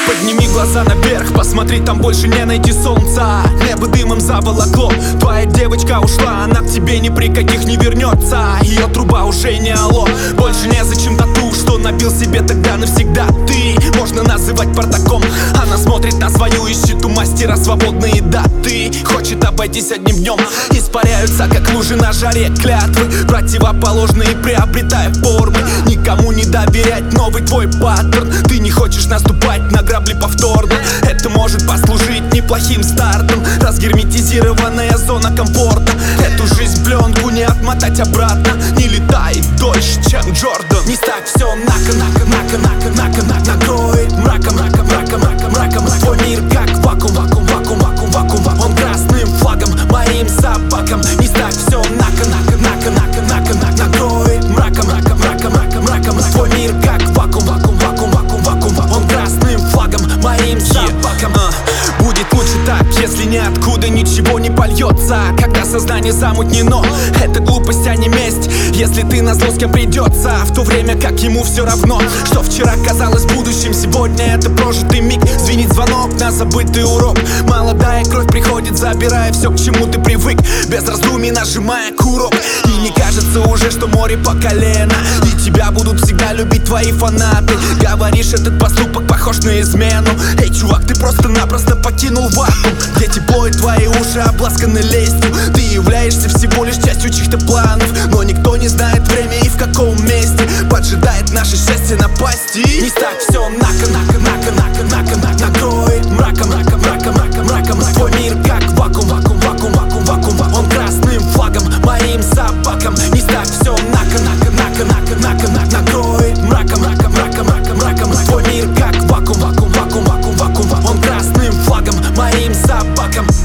Подними глаза наверх, посмотри, там больше не найти солнца. Небо дымом заволокло, твоя девочка ушла, она к тебе ни при каких не вернется. Ее труба уже не алло, больше незачем тату, что набил себе тогда навсегда. Ты можно называть бардаком, она смотрит на свою, ищет у мастера свободные даты. Хочет обойтись одним днем, испаряются как лужи на жаре клятвы, противоположные приобретая формы. Никому не доверять, новый твой паттерн. Ты не хочешь наступать на грабли повторно. Это может послужить неплохим стартом. Разгерметизированная зона комфорта. Эту жизнь в пленку не отмотать обратно. Не летает дольше, чем Джордан. Не ставь все накроет мраком. Твой мир как вакуум. Он красным флагом, моим собакам. Не ставь все накроет мраком. Твой мир как вакуум. Он красным флагом, моим собакам. Будет лучше так, если ниоткуда ничего не польется. Когда сознание замутнено, это глупость, а не месть. Если ты назло с кем придется, в то время как ему все равно, что вчера казалось будущим, сегодня это прожитый миг. Звенит звонок на забытый урок. Молодая кровь приходит, забирая все, к чему ты привык, без раздумий нажимая курок. И не кажется уже, что море по колено, и тебя будут всегда любить твои фанаты. Говоришь, этот поступок похож на измену. Эй, чувак, ты просто-напросто покинул вакуум, где тепло и твои уши обласканы лестью. Ты являешься всего лишь частью чьих-то планов, но никто не знает время и в каком месте поджидает наше счастье напасти. Не ставь все накроет мраком. Твой мир как вакуум. Он красным флагом, моим собакам. Не ставь все накроет мраком. Твой мир как вакуум. Он красным флагом, моим собакам.